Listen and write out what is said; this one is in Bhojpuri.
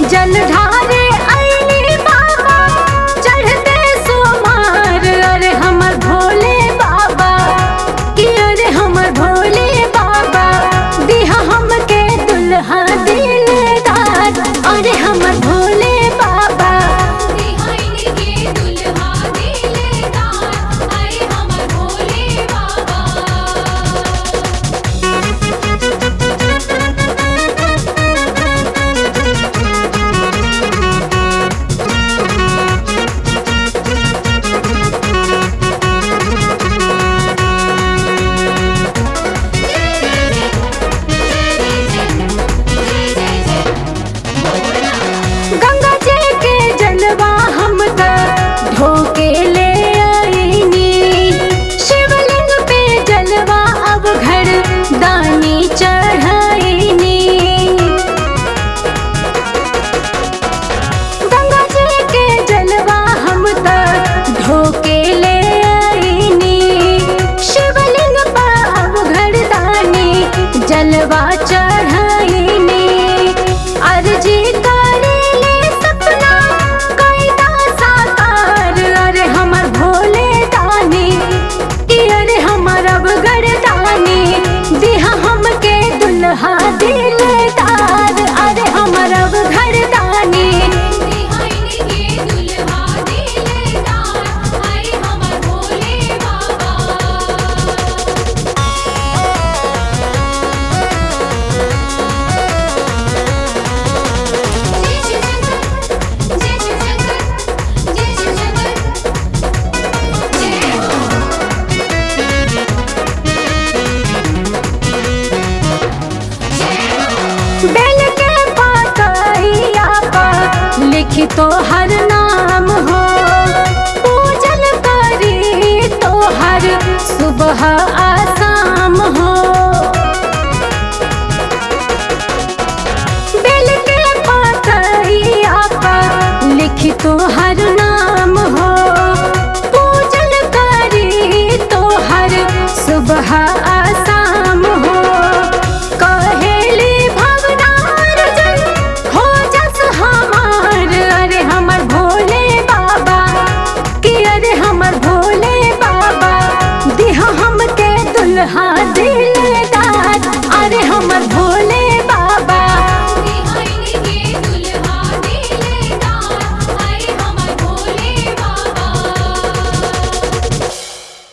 जल ढारे आईनी बाबा चढ़ते सोमार। अरे हमर भोले बाबा कि अरे हमर भोले बाबा दिहा हमके दुल्हा दिलदार। अरे हमर भोले बाबा दिहा इनके दुल्हा दिलदार। अरे हमर भोले बाबा। गंगा जी के जलवा हम त ढोके ले आईनी। शिवलिंग पे जलवा अब घर दानी चढ़ाईनी। गंगा जी के जलवा हम त ढोके ले आईनी। शिवलिंग पे अब घर दानी जलवा चढ़ाईनी। अर्जी करेले सपना कैदा साकार। अरे हमर भोले दानी कि अरे हमर अब गर्दानी दिहा हमके दुल्हा दिलदार। अरे हमर अब घरदानी दिहा इनके दुल्हा दिलदार। अरे हमर भोले बाबा। जय शिव शंकर जय शिव शंकर जय शिव शंकर जय हो। बेल के पातइया पर लिखी तो हर नाम हो। पूजन करी तो हर सुबह आ शाम हो। बेल के पातइया पर लिखी तो हर नाम हो। पूजन करी तो हर सुबह आ